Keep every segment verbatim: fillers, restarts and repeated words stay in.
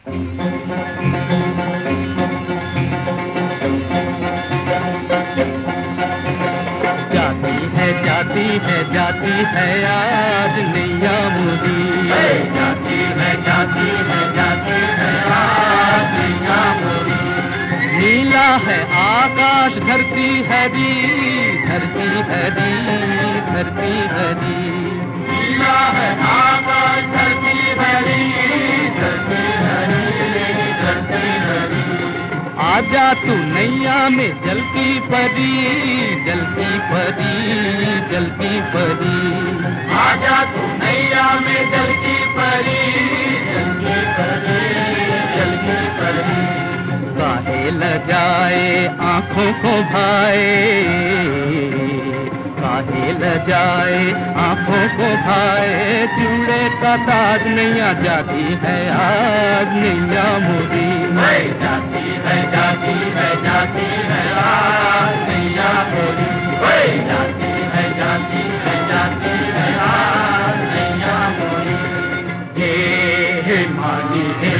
जाती है जाती है जाती है आज नैया मोदी, जाती है जाती है जाती है आज नैया मोदी। नीला है आकाश धरती है दी, धरती है दी, धरती है दी। नीला है आकाश धरती है दी, धरती है दी, धरती है दी। आजा तू नैया में जलती परी, जलती परी, जलती परी। आजा तू नैया में जलती परी, जलती परी, जलती परी। काहे ल जाए आंखों को भाए, काहे ल जाए आंखों को भाए। चूड़े का ताज नैया जाती है आज नैया मोदी, जाती है जाती है जाती है आज नैया मोदी। जाती है जाती है जाती है आज नैया मोदी। हे मानी हे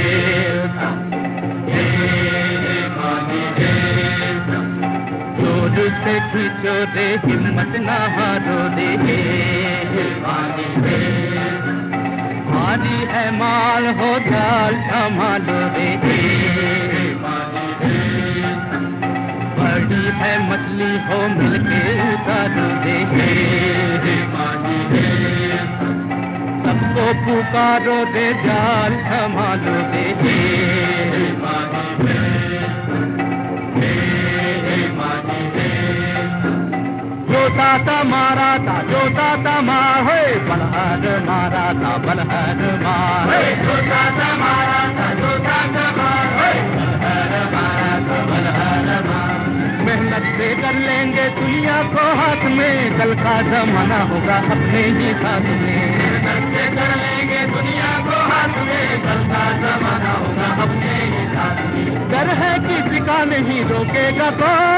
जोर से खींचो रे हिम्मत ना हारो रे, मानी हे भारी है माल हो जाल संभालो रे। मानी हे बड़ी है मछली हो मिलके उतारो रे। मानी हे सबको पुकारो रे जाल संभालो रे। मानी हे मानी हे जोता था मारा था जोता था मार होए, बलहर मारा था बलहर मार। जोता था मारा था जोता था मार, बलहर मारा था बलहर मार। मेहनत से कर लेंगे दुनिया को हाथ में, कल का जमाना होगा अपने ही साथ में। मेहनत से कर लेंगे दुनिया को हाथ में, कल का जमाना होगा अपने ही साथ में। डर है किसी का नहीं रोकेगा कौन,